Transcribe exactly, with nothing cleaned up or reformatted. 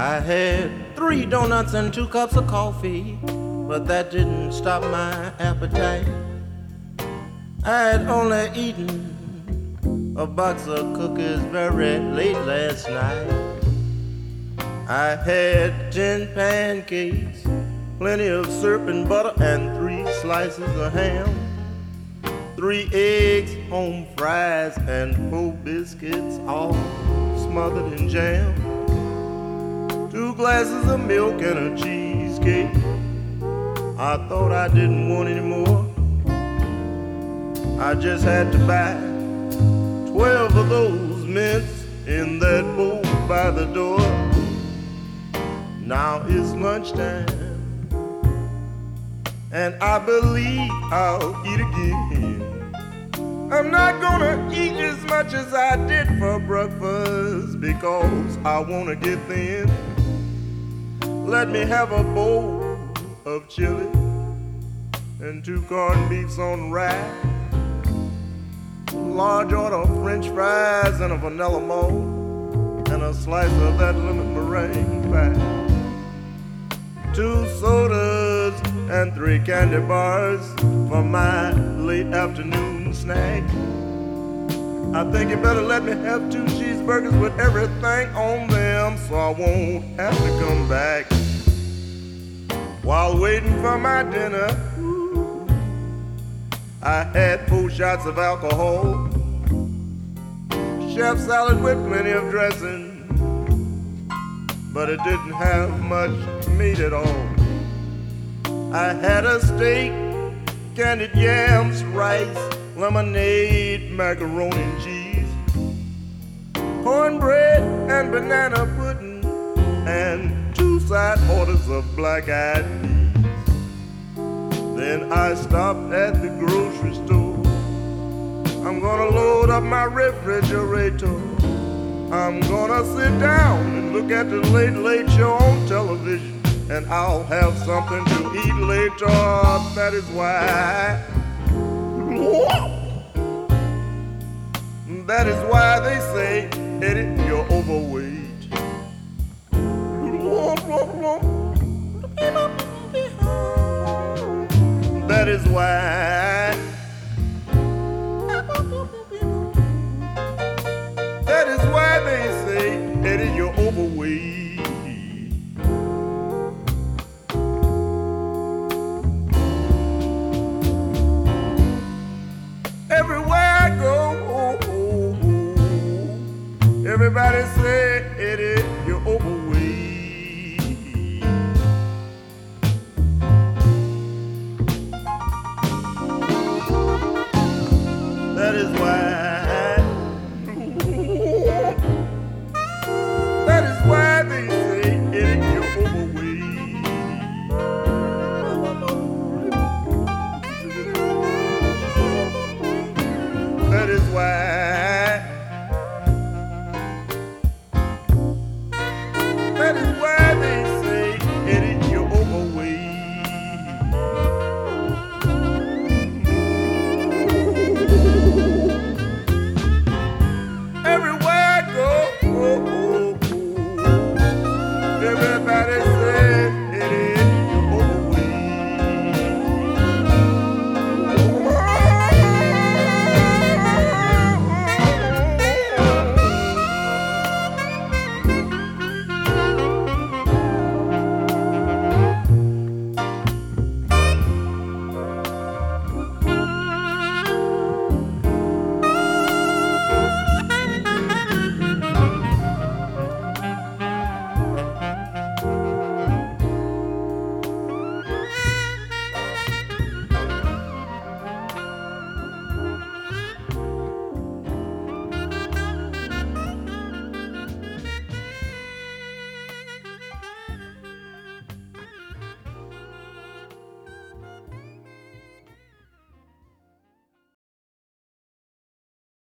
I had three donuts and two cups of coffee, but that didn't stop my appetite. I had only eaten a box of cookies very late last night. I had ten pancakes, plenty of syrup and butter, and three slices of ham, three eggs, home fries, and four biscuits, all smothered in jam, two glasses of milk and a cheesecake. I thought I didn't want any more. I just had to buy twelve of those mints in that bowl by the door. Now it's lunchtime, and I believe I'll eat again. I'm not gonna eat as much as I did for breakfast because I wanna get thin. Let me have a bowl of chili and two corned beefs on rye, large order of french fries and a vanilla mold, and a slice of that lemon meringue pie, two sodas and three candy bars for my late afternoon snack. I think you better let me have two cheeseburgers with everything on them so I won't have to come back. While waiting for my dinner, I had four shots of alcohol, chef salad with plenty of dressing, but it didn't have much meat at all. I had a steak, candied yams, rice, lemonade, macaroni and cheese, cornbread and banana pudding, and two side orders of black-eyed peas. Then I stopped at the grocery store. I'm gonna load up my refrigerator. I'm gonna sit down and look at the Late Late Show on television, and I'll have something to eat later. That is why That is why they say, Eddie, you're overweight. That is why That is why they say, Eddie, you're overweight. Everywhere I go, everybody say, Eddie,